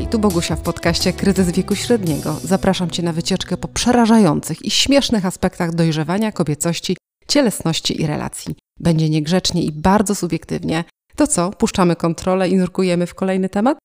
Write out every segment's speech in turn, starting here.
tu Bogusia w podcaście Kryzys wieku średniego. Zapraszam Cię na wycieczkę po przerażających i śmiesznych aspektach dojrzewania, kobiecości, cielesności i relacji. Będzie niegrzecznie i bardzo subiektywnie. To co, puszczamy kontrolę i nurkujemy w kolejny temat?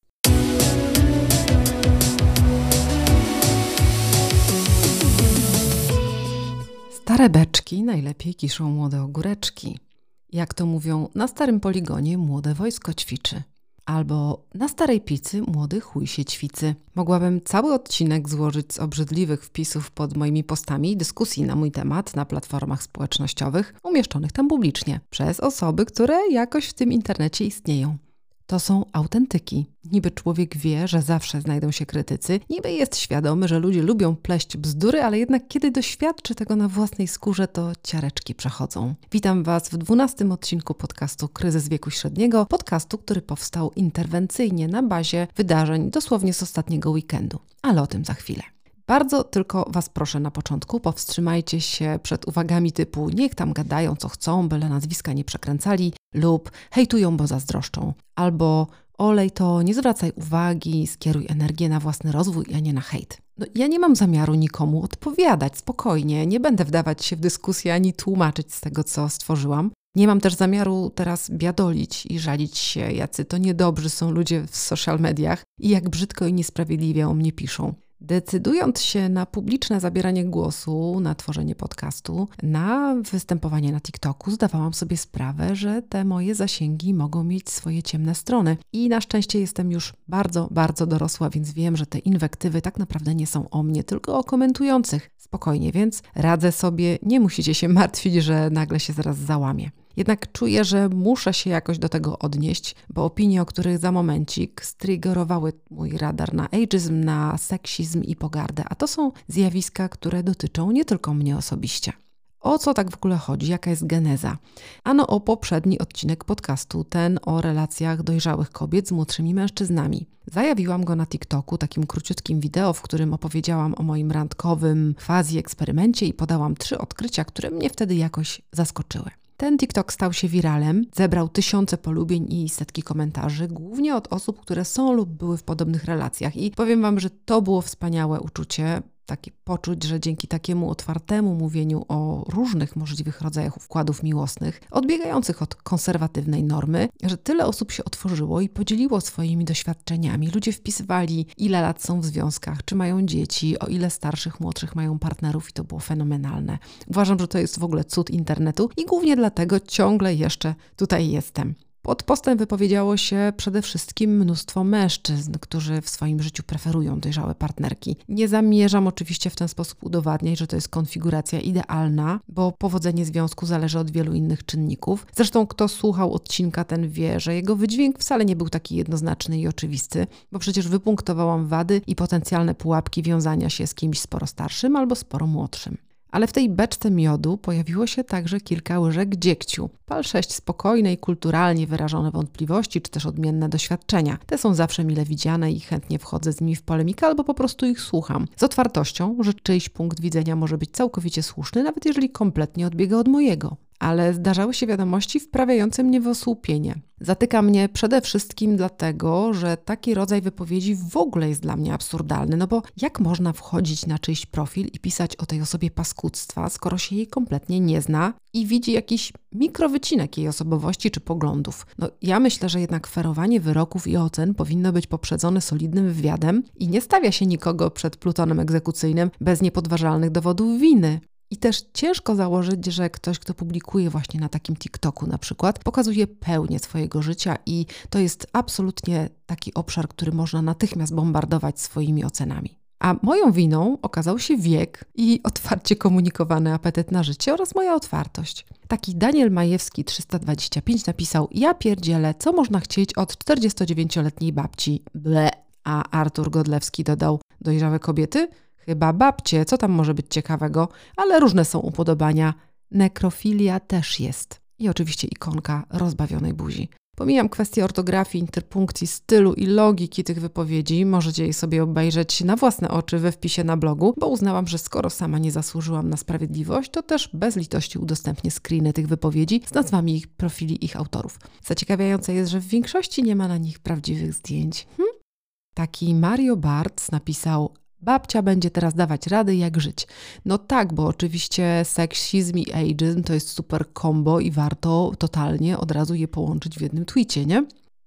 Stare beczki najlepiej kiszą młode ogóreczki. Jak to mówią, na starym poligonie młode wojsko ćwiczy. Albo na starej picy młody chuj się ćwicy. Mogłabym cały odcinek złożyć z obrzydliwych wpisów pod moimi postami i dyskusji na mój temat na platformach społecznościowych umieszczonych tam publicznie przez osoby, które jakoś w tym internecie istnieją. To są autentyki. Niby człowiek wie, że zawsze znajdą się krytycy, niby jest świadomy, że ludzie lubią pleść bzdury, ale jednak kiedy doświadczy tego na własnej skórze, to ciareczki przechodzą. Witam Was w 12. odcinku podcastu Kryzys wieku średniego, podcastu, który powstał interwencyjnie na bazie wydarzeń dosłownie z ostatniego weekendu. Ale o tym za chwilę. Bardzo tylko Was proszę na początku, powstrzymajcie się przed uwagami typu niech tam gadają co chcą, byle nazwiska nie przekręcali lub hejtują, bo zazdroszczą. Albo olej to, nie zwracaj uwagi, skieruj energię na własny rozwój, a nie na hejt. Ja nie mam zamiaru nikomu odpowiadać, spokojnie, nie będę wdawać się w dyskusję ani tłumaczyć z tego, co stworzyłam. Nie mam też zamiaru teraz biadolić i żalić się, jacy to niedobrzy są ludzie w social mediach i jak brzydko i niesprawiedliwie o mnie piszą. Decydując się na publiczne zabieranie głosu, na tworzenie podcastu, na występowanie na TikToku, zdawałam sobie sprawę, że te moje zasięgi mogą mieć swoje ciemne strony. I na szczęście jestem już bardzo, bardzo dorosła, więc wiem, że te inwektywy tak naprawdę nie są o mnie, tylko o komentujących. Spokojnie, więc radzę sobie, nie musicie się martwić, że nagle się zaraz załamię. Jednak czuję, że muszę się jakoś do tego odnieść, bo opinie, o których za momencik striggerowały mój radar na ageizm, na seksizm i pogardę, a to są zjawiska, które dotyczą nie tylko mnie osobiście. O co tak w ogóle chodzi? Jaka jest geneza? Ano o poprzedni odcinek podcastu, ten o relacjach dojrzałych kobiet z młodszymi mężczyznami. Zajawiłam go na TikToku, takim króciutkim wideo, w którym opowiedziałam o moim randkowym quasi-eksperymencie i podałam 3 odkrycia, które mnie wtedy jakoś zaskoczyły. Ten TikTok stał się wiralem, zebrał tysiące polubień i setki komentarzy, głównie od osób, które są lub były w podobnych relacjach. I powiem Wam, że to było wspaniałe uczucie, takie poczuć, że dzięki takiemu otwartemu mówieniu o różnych możliwych rodzajach układów miłosnych, odbiegających od konserwatywnej normy, że tyle osób się otworzyło i podzieliło swoimi doświadczeniami. Ludzie wpisywali, ile lat są w związkach, czy mają dzieci, o ile starszych, młodszych mają partnerów i to było fenomenalne. Uważam, że to jest w ogóle cud internetu i głównie dlatego ciągle jeszcze tutaj jestem. Pod postem wypowiedziało się przede wszystkim mnóstwo mężczyzn, którzy w swoim życiu preferują dojrzałe partnerki. Nie zamierzam oczywiście w ten sposób udowadniać, że to jest konfiguracja idealna, bo powodzenie związku zależy od wielu innych czynników. Zresztą kto słuchał odcinka, ten wie, że jego wydźwięk wcale nie był taki jednoznaczny i oczywisty, bo przecież wypunktowałam wady i potencjalne pułapki wiązania się z kimś sporo starszym albo sporo młodszym. Ale w tej beczce miodu pojawiło się także kilka łyżek dziegciu. Pal 6 spokojne i kulturalnie wyrażone wątpliwości, czy też odmienne doświadczenia. Te są zawsze mile widziane i chętnie wchodzę z nimi w polemikę albo po prostu ich słucham. Z otwartością, że czyjś punkt widzenia może być całkowicie słuszny, nawet jeżeli kompletnie odbiega od mojego. Ale zdarzały się wiadomości wprawiające mnie w osłupienie. Zatyka mnie przede wszystkim dlatego, że taki rodzaj wypowiedzi w ogóle jest dla mnie absurdalny, no bo jak można wchodzić na czyjś profil i pisać o tej osobie paskudztwa, skoro się jej kompletnie nie zna i widzi jakiś mikrowycinek jej osobowości czy poglądów. Ja myślę, że jednak ferowanie wyroków i ocen powinno być poprzedzone solidnym wywiadem i nie stawia się nikogo przed plutonem egzekucyjnym bez niepodważalnych dowodów winy. I też ciężko założyć, że ktoś, kto publikuje właśnie na takim TikToku na przykład, pokazuje pełnię swojego życia i to jest absolutnie taki obszar, który można natychmiast bombardować swoimi ocenami. A moją winą okazał się wiek i otwarcie komunikowany apetyt na życie oraz moja otwartość. Taki Daniel Majewski 325 napisał: ja pierdzielę, co można chcieć od 49-letniej babci? Ble. A Artur Godlewski dodał: dojrzałe kobiety? Chyba babcie, co tam może być ciekawego, ale różne są upodobania. Nekrofilia też jest. I oczywiście ikonka rozbawionej buzi. Pomijam kwestię ortografii, interpunkcji, stylu i logiki tych wypowiedzi. Możecie je sobie obejrzeć na własne oczy we wpisie na blogu, bo uznałam, że skoro sama nie zasłużyłam na sprawiedliwość, to też bez litości udostępnię screeny tych wypowiedzi z nazwami ich profili ich autorów. Zaciekawiające jest, że w większości nie ma na nich prawdziwych zdjęć. Taki Mario Bartz napisał: babcia będzie teraz dawać rady, jak żyć. No tak, bo oczywiście seksizm i ageism to jest super combo i warto totalnie od razu je połączyć w jednym tweetie, nie?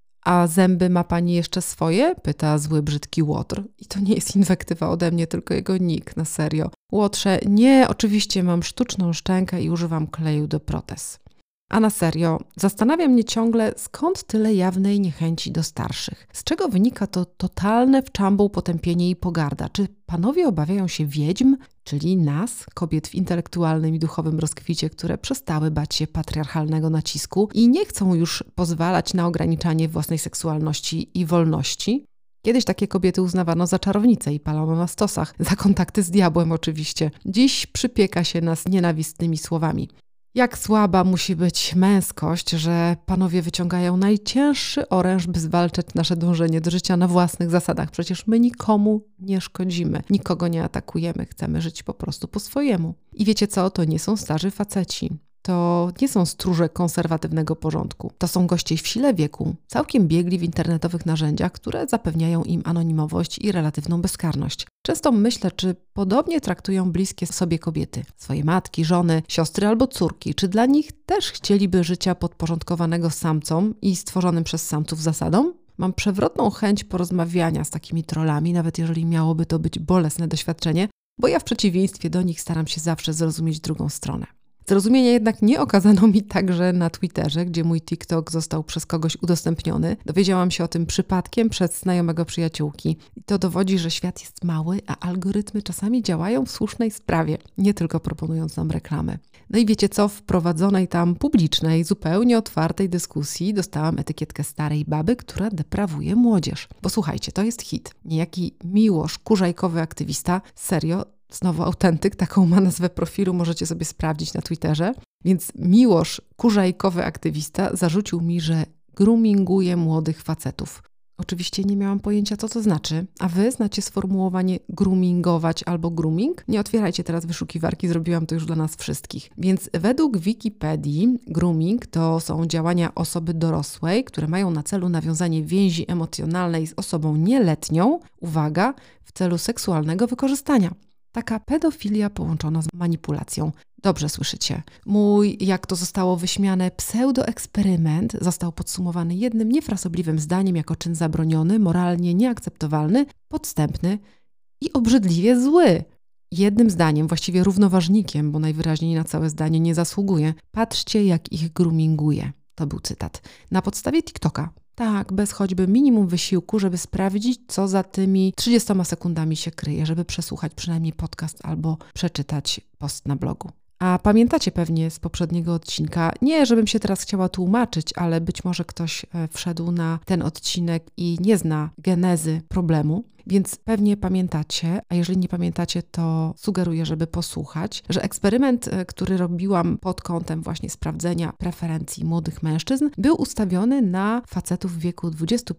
A zęby ma pani jeszcze swoje? Pyta zły, brzydki Łotr. I to nie jest inwektywa ode mnie, tylko jego nick, na serio. Łotrze, nie, oczywiście mam sztuczną szczękę i używam kleju do protez. A na serio, zastanawia mnie ciągle, skąd tyle jawnej niechęci do starszych. Z czego wynika to totalne w czambuł potępienie i pogarda? Czy panowie obawiają się wiedźm, czyli nas, kobiet w intelektualnym i duchowym rozkwicie, które przestały bać się patriarchalnego nacisku i nie chcą już pozwalać na ograniczanie własnej seksualności i wolności? Kiedyś takie kobiety uznawano za czarownice i palono na stosach, za kontakty z diabłem oczywiście. Dziś przypieka się nas nienawistnymi słowami. Jak słaba musi być męskość, że panowie wyciągają najcięższy oręż, by zwalczać nasze dążenie do życia na własnych zasadach. Przecież my nikomu nie szkodzimy, nikogo nie atakujemy, chcemy żyć po prostu po swojemu. I wiecie co? To nie są starzy faceci. To nie są stróże konserwatywnego porządku. To są goście w sile wieku, całkiem biegli w internetowych narzędziach, które zapewniają im anonimowość i relatywną bezkarność. Często myślę, czy podobnie traktują bliskie sobie kobiety, swoje matki, żony, siostry albo córki. Czy dla nich też chcieliby życia podporządkowanego samcom i stworzonym przez samców zasadom? Mam przewrotną chęć porozmawiania z takimi trollami, nawet jeżeli miałoby to być bolesne doświadczenie, bo ja w przeciwieństwie do nich staram się zawsze zrozumieć drugą stronę. Zrozumienia jednak nie okazano mi także na Twitterze, gdzie mój TikTok został przez kogoś udostępniony. Dowiedziałam się o tym przypadkiem przez znajomego przyjaciółki. I to dowodzi, że świat jest mały, a algorytmy czasami działają w słusznej sprawie, nie tylko proponując nam reklamy. No i wiecie co? W prowadzonej tam publicznej, zupełnie otwartej dyskusji dostałam etykietkę starej baby, która deprawuje młodzież. Bo słuchajcie, to jest hit. Niejaki Miłosz, kurzajkowy aktywista, serio, znowu autentyk, taką ma nazwę profilu, możecie sobie sprawdzić na Twitterze. Więc Miłosz, kurzajkowy aktywista, zarzucił mi, że groominguję młodych facetów. Oczywiście nie miałam pojęcia, co to znaczy. A wy znacie sformułowanie groomingować albo grooming? Nie otwierajcie teraz wyszukiwarki, zrobiłam to już dla nas wszystkich. Więc według Wikipedii grooming to są działania osoby dorosłej, które mają na celu nawiązanie więzi emocjonalnej z osobą nieletnią, uwaga, w celu seksualnego wykorzystania. Taka pedofilia połączona z manipulacją. Dobrze słyszycie. Mój, jak to zostało wyśmiane, pseudoeksperyment został podsumowany jednym niefrasobliwym zdaniem jako czyn zabroniony, moralnie nieakceptowalny, podstępny i obrzydliwie zły. Jednym zdaniem, właściwie równoważnikiem, bo najwyraźniej na całe zdanie nie zasługuje. Patrzcie, jak ich groominguje. To był cytat. Na podstawie TikToka. Tak, bez choćby minimum wysiłku, żeby sprawdzić, co za tymi 30 sekundami się kryje, żeby przesłuchać przynajmniej podcast albo przeczytać post na blogu. A pamiętacie pewnie z poprzedniego odcinka, nie żebym się teraz chciała tłumaczyć, ale być może ktoś wszedł na ten odcinek i nie zna genezy problemu, więc pewnie pamiętacie, a jeżeli nie pamiętacie, to sugeruję, żeby posłuchać, że eksperyment, który robiłam pod kątem właśnie sprawdzenia preferencji młodych mężczyzn, był ustawiony na facetów w wieku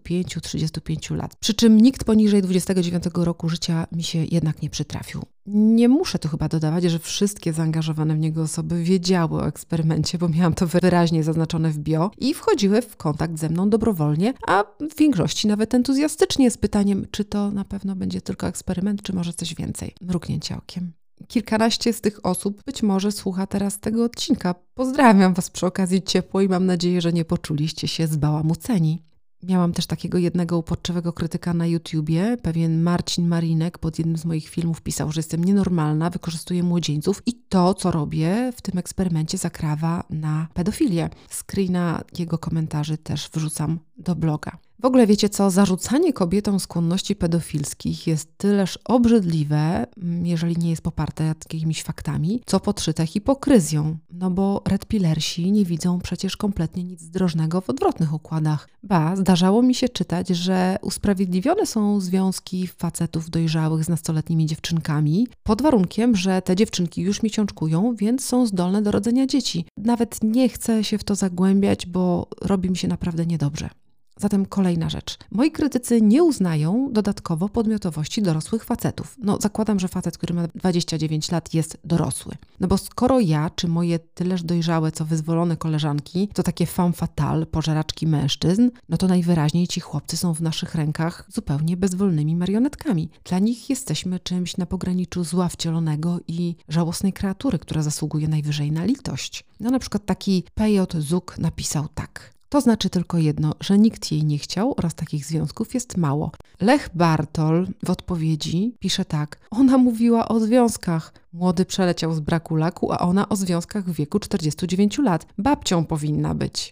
25-35 lat. Przy czym nikt poniżej 29 roku życia mi się jednak nie przytrafił. Nie muszę tu chyba dodawać, że wszystkie zaangażowane w niego osoby wiedziały o eksperymencie, bo miałam to wyraźnie zaznaczone w bio i wchodziły w kontakt ze mną dobrowolnie, a w większości nawet entuzjastycznie z pytaniem, czy to na pewno będzie tylko eksperyment, czy może coś więcej. Mrugnięcie okiem. Kilkanaście z tych osób być może słucha teraz tego odcinka. Pozdrawiam Was przy okazji ciepło i mam nadzieję, że nie poczuliście się zbałamuceni. Miałam też takiego jednego uporczywego krytyka na YouTubie, pewien Marcin Marinek pod jednym z moich filmów pisał, że jestem nienormalna, wykorzystuję młodzieńców i to, co robię w tym eksperymencie zakrawa na pedofilię. Screena jego komentarzy też wrzucam do bloga. W ogóle wiecie co, zarzucanie kobietom skłonności pedofilskich jest tyleż obrzydliwe, jeżeli nie jest poparte jakimiś faktami, co podszyte hipokryzją. No bo redpillersi nie widzą przecież kompletnie nic zdrożnego w odwrotnych układach. Ba, zdarzało mi się czytać, że usprawiedliwione są związki facetów dojrzałych z nastoletnimi dziewczynkami, pod warunkiem, że te dziewczynki już miesiączkują, więc są zdolne do rodzenia dzieci. Nawet nie chcę się w to zagłębiać, bo robi mi się naprawdę niedobrze. Zatem kolejna rzecz. Moi krytycy nie uznają dodatkowo podmiotowości dorosłych facetów. Zakładam, że facet, który ma 29 lat jest dorosły. Bo skoro ja, czy moje tyleż dojrzałe, co wyzwolone koleżanki, to takie femme fatale, pożeraczki mężczyzn, to najwyraźniej ci chłopcy są w naszych rękach zupełnie bezwolnymi marionetkami. Dla nich jesteśmy czymś na pograniczu zła wcielonego i żałosnej kreatury, która zasługuje najwyżej na litość. Na przykład taki P.J. Zuk napisał tak. To znaczy tylko jedno, że nikt jej nie chciał oraz takich związków jest mało. Lech Bartol w odpowiedzi pisze tak. Ona mówiła o związkach. Młody przeleciał z braku laku, a ona o związkach w wieku 49 lat. Babcią powinna być.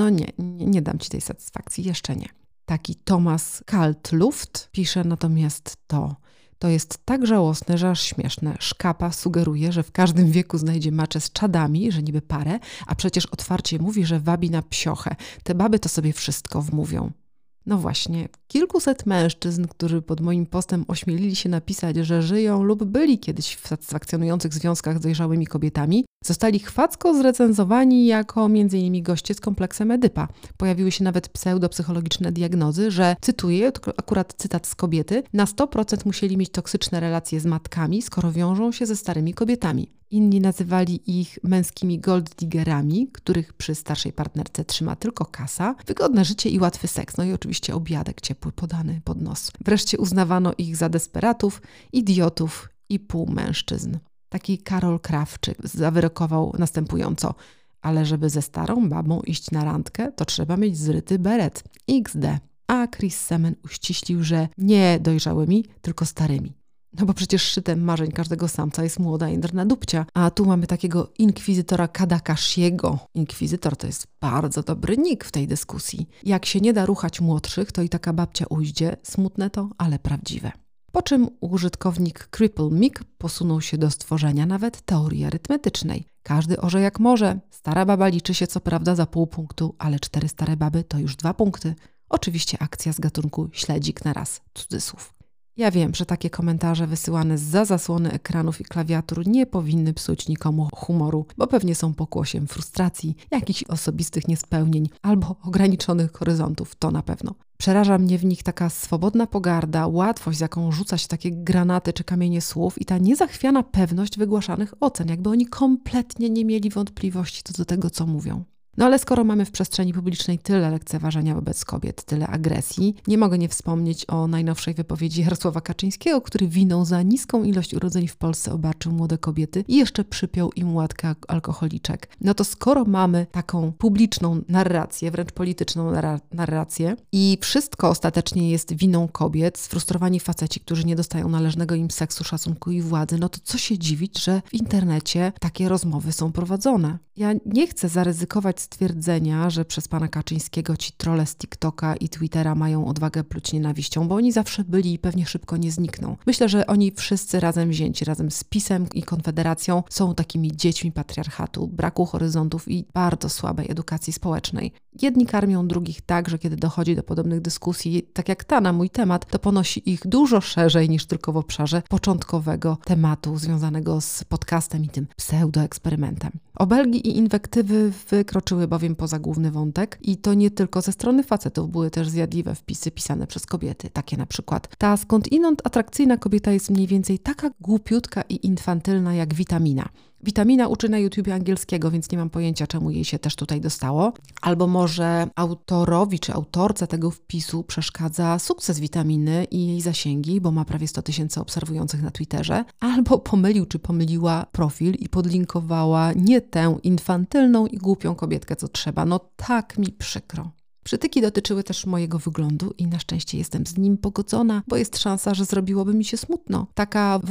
Nie dam ci tej satysfakcji, jeszcze nie. Taki Thomas Kaltluft pisze natomiast to. To jest tak żałosne, że aż śmieszne. Szkapa sugeruje, że w każdym wieku znajdzie maczę z czadami, że niby parę, a przecież otwarcie mówi, że wabi na psiochę. Te baby to sobie wszystko wmówią. No właśnie, kilkuset mężczyzn, którzy pod moim postem ośmielili się napisać, że żyją lub byli kiedyś w satysfakcjonujących związkach z dojrzałymi kobietami, zostali chwacko zrecenzowani jako m.in. goście z kompleksem Edypa. Pojawiły się nawet pseudopsychologiczne diagnozy, że, cytuję, akurat cytat z kobiety, na 100% musieli mieć toksyczne relacje z matkami, skoro wiążą się ze starymi kobietami. Inni nazywali ich męskimi golddiggerami, których przy starszej partnerce trzyma tylko kasa, wygodne życie i łatwy seks, i oczywiście obiadek ciepły podany pod nos. Wreszcie uznawano ich za desperatów, idiotów i półmężczyzn. Taki Karol Krawczyk zawyrokował następująco. Ale żeby ze starą babą iść na randkę, to trzeba mieć zryty beret. XD. A Chris Semen uściślił, że nie dojrzałymi, tylko starymi. Bo przecież szczytem marzeń każdego samca jest młoda jędrna dupcia. A tu mamy takiego inkwizytora Kadakashiego. Inkwizytor to jest bardzo dobry nick w tej dyskusji. Jak się nie da ruchać młodszych, to i taka babcia ujdzie. Smutne to, ale prawdziwe. Po czym użytkownik Cripple Mick posunął się do stworzenia nawet teorii arytmetycznej. Każdy orze jak może. Stara baba liczy się co prawda za pół punktu, ale 4 stare baby to już 2 punkty. Oczywiście akcja z gatunku śledzik na raz, cudzysłów. Ja wiem, że takie komentarze wysyłane zza zasłony ekranów i klawiatur nie powinny psuć nikomu humoru, bo pewnie są pokłosiem frustracji, jakichś osobistych niespełnień albo ograniczonych horyzontów, to na pewno. Przeraża mnie w nich taka swobodna pogarda, łatwość, z jaką rzuca się takie granaty czy kamienie słów i ta niezachwiana pewność wygłaszanych ocen, jakby oni kompletnie nie mieli wątpliwości co do tego, co mówią. Ale skoro mamy w przestrzeni publicznej tyle lekceważenia wobec kobiet, tyle agresji, nie mogę nie wspomnieć o najnowszej wypowiedzi Jarosława Kaczyńskiego, który winą za niską ilość urodzeń w Polsce obarczył młode kobiety i jeszcze przypiął im łatkę alkoholiczek. To skoro mamy taką publiczną narrację, wręcz polityczną narrację i wszystko ostatecznie jest winą kobiet, sfrustrowani faceci, którzy nie dostają należnego im seksu, szacunku i władzy, to co się dziwić, że w internecie takie rozmowy są prowadzone. Ja nie chcę zaryzykować stwierdzenia, że przez pana Kaczyńskiego ci trolle z TikToka i Twittera mają odwagę pluć nienawiścią, bo oni zawsze byli i pewnie szybko nie znikną. Myślę, że oni wszyscy razem wzięci, razem z PiS-em i Konfederacją są takimi dziećmi patriarchatu, braku horyzontów i bardzo słabej edukacji społecznej. Jedni karmią drugich tak, że kiedy dochodzi do podobnych dyskusji, tak jak ta na mój temat, to ponosi ich dużo szerzej niż tylko w obszarze początkowego tematu związanego z podcastem i tym pseudoeksperymentem. Obelgi i inwektywy wykroczyły bowiem poza główny wątek i to nie tylko ze strony facetów, były też zjadliwe wpisy pisane przez kobiety, takie na przykład: ta skądinąd atrakcyjna kobieta jest mniej więcej taka głupiutka i infantylna jak Witamina. Witamina uczy na YouTubie angielskiego, więc nie mam pojęcia, czemu jej się też tutaj dostało. Albo może autorowi czy autorce tego wpisu przeszkadza sukces Witaminy i jej zasięgi, bo ma prawie 100 000 obserwujących na Twitterze. Albo pomylił czy pomyliła profil i podlinkowała nie tę infantylną i głupią kobietkę, co trzeba. Tak mi przykro. Przytyki dotyczyły też mojego wyglądu i na szczęście jestem z nim pogodzona, bo jest szansa, że zrobiłoby mi się smutno. Taka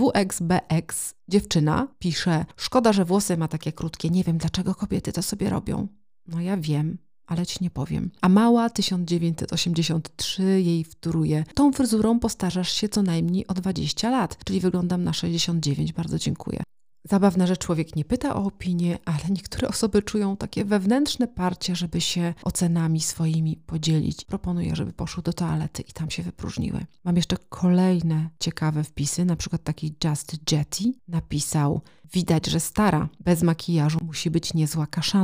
WXBX dziewczyna pisze: szkoda, że włosy ma takie krótkie, nie wiem dlaczego kobiety to sobie robią. Ja wiem, ale ci nie powiem. A mała 1983 jej wtóruje: tą fryzurą postarzasz się co najmniej o 20 lat, czyli wyglądam na 69, bardzo dziękuję. Zabawne, że człowiek nie pyta o opinię, ale niektóre osoby czują takie wewnętrzne parcie, żeby się ocenami swoimi podzielić. Proponuję, żeby poszły do toalety i tam się wypróżniły. Mam jeszcze kolejne ciekawe wpisy, na przykład taki Just Jetty napisał: widać, że stara, bez makijażu musi być niezła kaszana.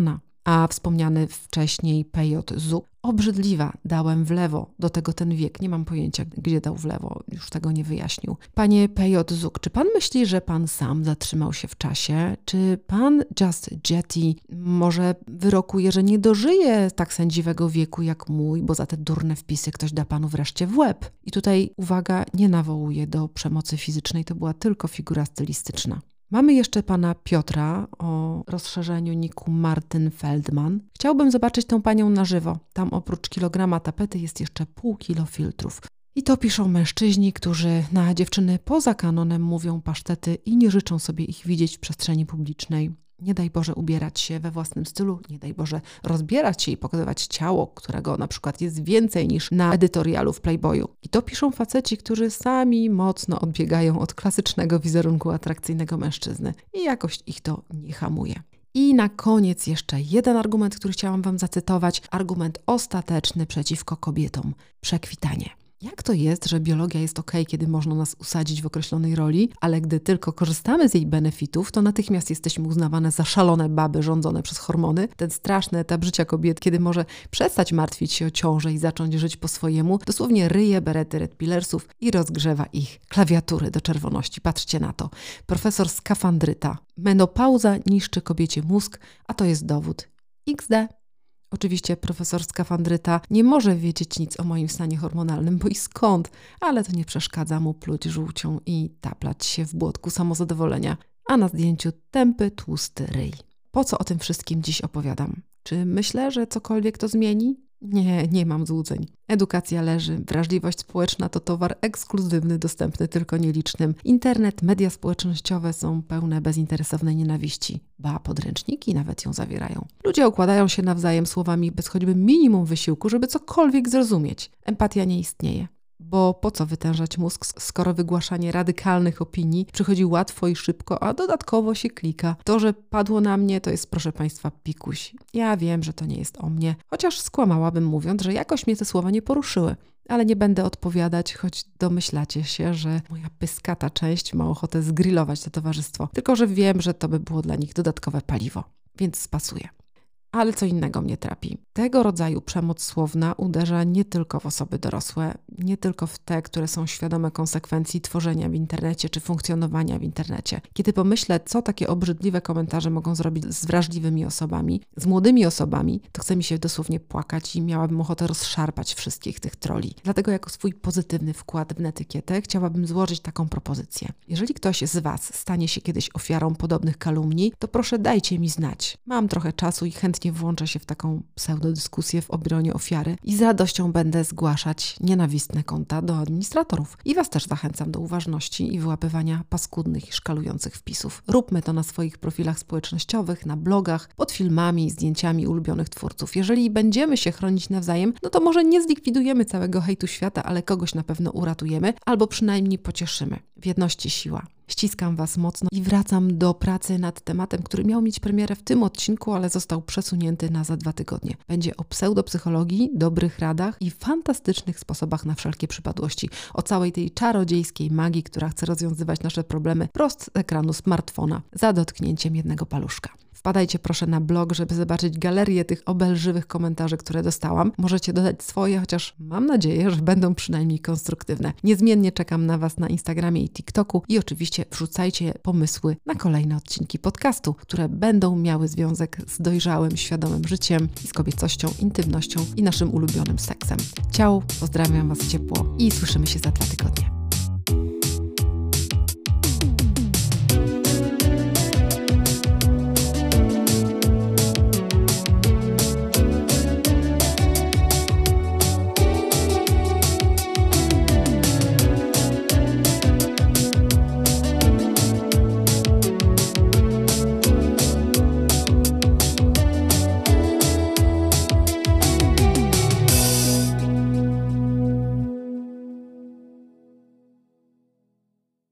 A wspomniany wcześniej P.J. Zuk, obrzydliwa, dałem w lewo, do tego ten wiek, nie mam pojęcia, gdzie dał w lewo, już tego nie wyjaśnił. Panie P.J. Zuk, czy pan myśli, że pan sam zatrzymał się w czasie? Czy pan Just Jetty może wyrokuje, że nie dożyje tak sędziwego wieku jak mój, bo za te durne wpisy ktoś da panu wreszcie w łeb? I tutaj, uwaga, nie nawołuje do przemocy fizycznej, to była tylko figura stylistyczna. Mamy jeszcze pana Piotra o rozszerzeniu niku Martyn Feldman. Chciałbym zobaczyć tą panią na żywo. Tam oprócz kilograma tapety jest jeszcze pół kilo filtrów. I to piszą mężczyźni, którzy na dziewczyny poza kanonem mówią pasztety i nie życzą sobie ich widzieć w przestrzeni publicznej. Nie daj Boże ubierać się we własnym stylu, nie daj Boże rozbierać się i pokazywać ciało, którego na przykład jest więcej niż na edytorialu w Playboyu. I to piszą faceci, którzy sami mocno odbiegają od klasycznego wizerunku atrakcyjnego mężczyzny i jakoś ich to nie hamuje. I na koniec jeszcze jeden argument, który chciałam wam zacytować. Argument ostateczny przeciwko kobietom. Przekwitanie. Jak to jest, że biologia jest okej, kiedy można nas usadzić w określonej roli, ale gdy tylko korzystamy z jej benefitów, to natychmiast jesteśmy uznawane za szalone baby rządzone przez hormony. Ten straszny etap życia kobiet, kiedy może przestać martwić się o ciążę i zacząć żyć po swojemu, dosłownie ryje berety Red Pillersów i rozgrzewa ich klawiatury do czerwoności. Patrzcie na to. Profesor Skafandryta. Menopauza niszczy kobiecie mózg, a to jest dowód. XD. Oczywiście profesor Skafandryta nie może wiedzieć nic o moim stanie hormonalnym, bo i skąd, ale to nie przeszkadza mu pluć żółcią i taplać się w błotku samozadowolenia, a na zdjęciu tępy, tłusty ryj. Po co o tym wszystkim dziś opowiadam? Czy myślę, że cokolwiek to zmieni? Nie mam złudzeń. Edukacja leży, wrażliwość społeczna to towar ekskluzywny, dostępny tylko nielicznym. Internet, media społecznościowe są pełne bezinteresownej nienawiści. Ba, podręczniki nawet ją zawierają. Ludzie okładają się nawzajem słowami bez choćby minimum wysiłku, żeby cokolwiek zrozumieć. Empatia nie istnieje. Bo po co wytężać mózg, skoro wygłaszanie radykalnych opinii przychodzi łatwo i szybko, a dodatkowo się klika. To, że padło na mnie, to jest, proszę Państwa, pikuś. Ja wiem, że to nie jest o mnie, chociaż skłamałabym mówiąc, że jakoś mnie te słowa nie poruszyły. Ale nie będę odpowiadać, choć domyślacie się, że moja pyskata część ma ochotę zgrillować to towarzystwo. Tylko że wiem, że to by było dla nich dodatkowe paliwo, więc spasuję. Ale co innego mnie trapi. Tego rodzaju przemoc słowna uderza nie tylko w osoby dorosłe, nie tylko w te, które są świadome konsekwencji tworzenia w internecie czy funkcjonowania w internecie. Kiedy pomyślę, co takie obrzydliwe komentarze mogą zrobić z wrażliwymi osobami, z młodymi osobami, to chce mi się dosłownie płakać i miałabym ochotę rozszarpać wszystkich tych troli. Dlatego jako swój pozytywny wkład w netykietę chciałabym złożyć taką propozycję. Jeżeli ktoś z Was stanie się kiedyś ofiarą podobnych kalumnii, to proszę dajcie mi znać. Mam trochę czasu i chętnie włączę się w taką pseudodyskusję w obronie ofiary i z radością będę zgłaszać nienawistne konta do administratorów. I Was też zachęcam do uważności i wyłapywania paskudnych i szkalujących wpisów. Róbmy to na swoich profilach społecznościowych, na blogach, pod filmami, zdjęciami ulubionych twórców. Jeżeli będziemy się chronić nawzajem, no to może nie zlikwidujemy całego hejtu świata, ale kogoś na pewno uratujemy albo przynajmniej pocieszymy. W jedności siła. Ściskam Was mocno i wracam do pracy nad tematem, który miał mieć premierę w tym odcinku, ale został przesunięty na za 2 tygodnie. Będzie o pseudopsychologii, dobrych radach i fantastycznych sposobach na wszelkie przypadłości. O całej tej czarodziejskiej magii, która chce rozwiązywać nasze problemy prost z ekranu smartfona za dotknięciem jednego paluszka. Wpadajcie proszę na blog, żeby zobaczyć galerię tych obelżywych komentarzy, które dostałam. Możecie dodać swoje, chociaż mam nadzieję, że będą przynajmniej konstruktywne. Niezmiennie czekam na Was na Instagramie i TikToku i oczywiście wrzucajcie pomysły na kolejne odcinki podcastu, które będą miały związek z dojrzałym, świadomym życiem i z kobiecością, intymnością i naszym ulubionym seksem. Ciao, pozdrawiam Was ciepło i słyszymy się za 2 tygodnie.